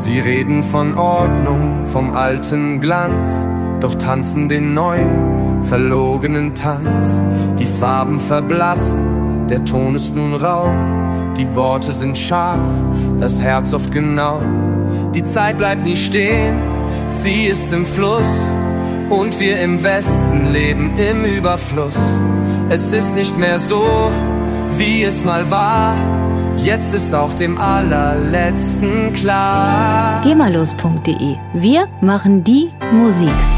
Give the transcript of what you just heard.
Sie reden von Ordnung, vom alten Glanz, doch tanzen den neuen, verlogenen Tanz. Die Farben verblassen, der Ton ist nun rau, die Worte sind scharf, das Herz oft genau. Die Zeit bleibt nie stehen, sie ist im Fluss, und wir im Westen leben im Überfluss. Es ist nicht mehr so, wie es mal war, jetzt ist auch dem Allerletzten klar. GEMALOS.de. Wir machen die Musik.